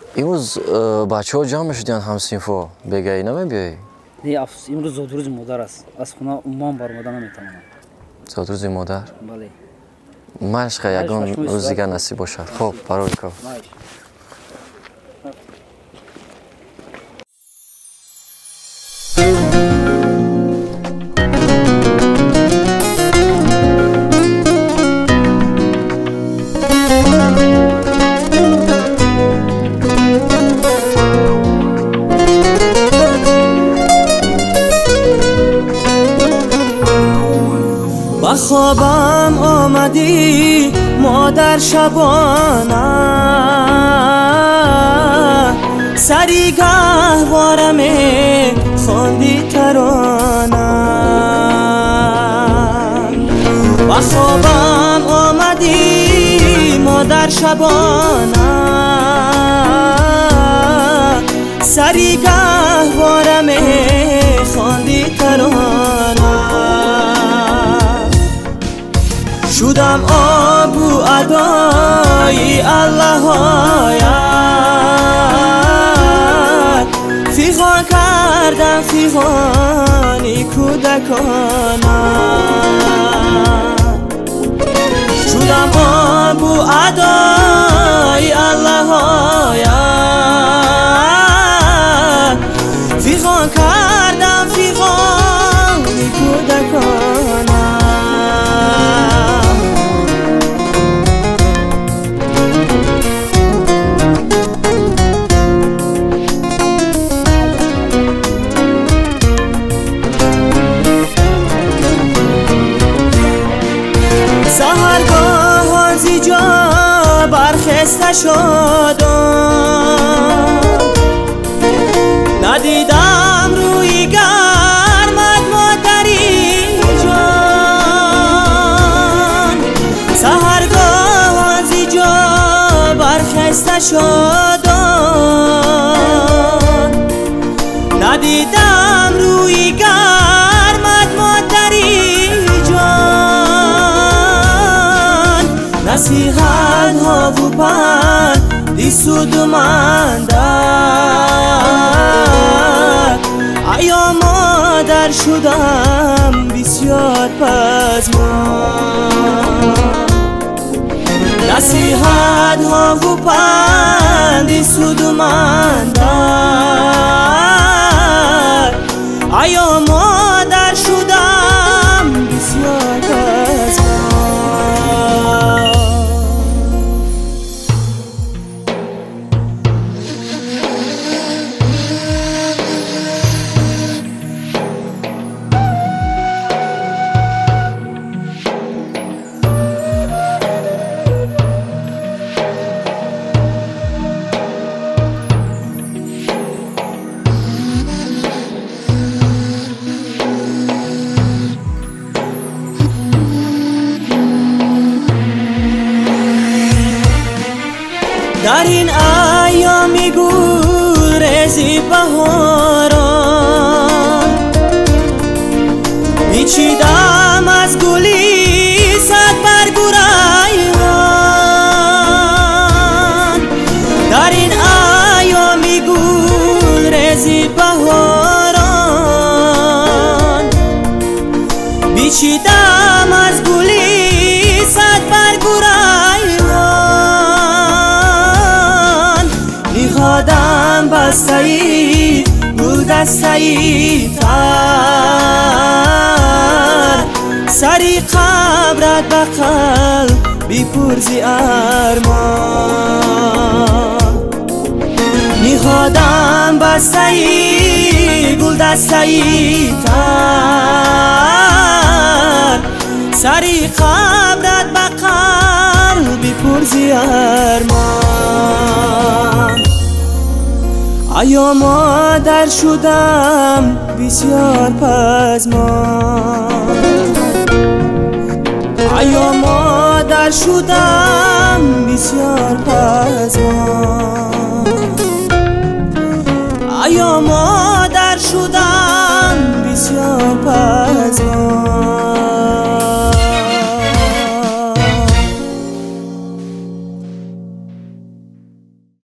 امروز بچه ها جمع شدین همسینفو بگی نمیبیایی؟ نه افسوس امروز زادروز مادر است. از خونه عمان برآمدن نمیتوانم. زادروز مادر؟ بله. ماشخ یگان روز دیگر نصیب باشد. خب پروی کو. با خوابم آمدی مادر شبانه سری گهوارمه خواندی ترانه با خوابم آمدی مادر شبانه سری گهوارمه خواندی ترانه شدم آبو ادای الله آید فیغان کردم فیغانی کودکانم شدم آبو ادای الله آید فیغان کردم فیغانی کودکانم سهرگاه زیجا برخسته شدم ندیدم روی گرمت مادری جان سهرگاه زیجا برخسته شدم ندیدم روی گرمت مادری نصیحت ها و پند دی سود من داد ایا مادر شدم بسیار پزمان نصیحت ها و پند دی سود من داد ایا مادر شدم بسیار پزمان در این ایامی گل ریزی بهاران میچیدم از گلی صد برگ و ریحان در این ایامی گل ریزی بهاران میچیدم از گلی صد برگ و آدم بستایی گل دستایی تر سری قبرت به قلب بیپرزی ارمان میخوادم بستایی گل دستایی تر سری قبرت به قلب بیپرزی ارمان ایا مادر شدم بسیار پزمان ایا مادر شدم بسیار پزمان